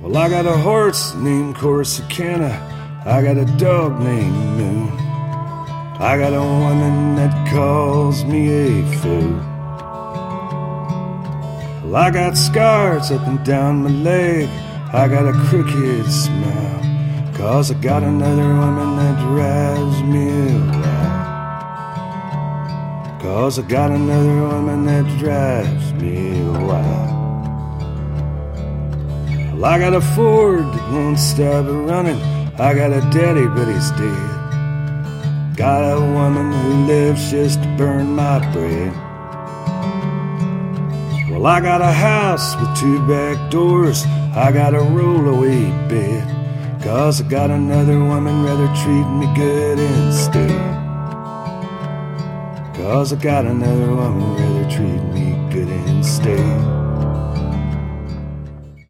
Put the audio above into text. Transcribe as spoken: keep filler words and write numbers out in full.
Well, I got a horse named Corsicana, I got a dog named Moon, I got a woman that calls me a fool. Well, I got scars up and down my leg, I got a crooked smile, 'cause I got another woman that drives me wild. 'Cause I got another woman that drives me wild. Well, I got a Ford that won't stop running, I got a daddy but he's dead, got a woman who lives just to burn my bread. Well, I got a house with two back doors, I got a roll-away bed, 'cause I got another woman rather treat me good instead. 'Cause I got another woman rather treat me good instead.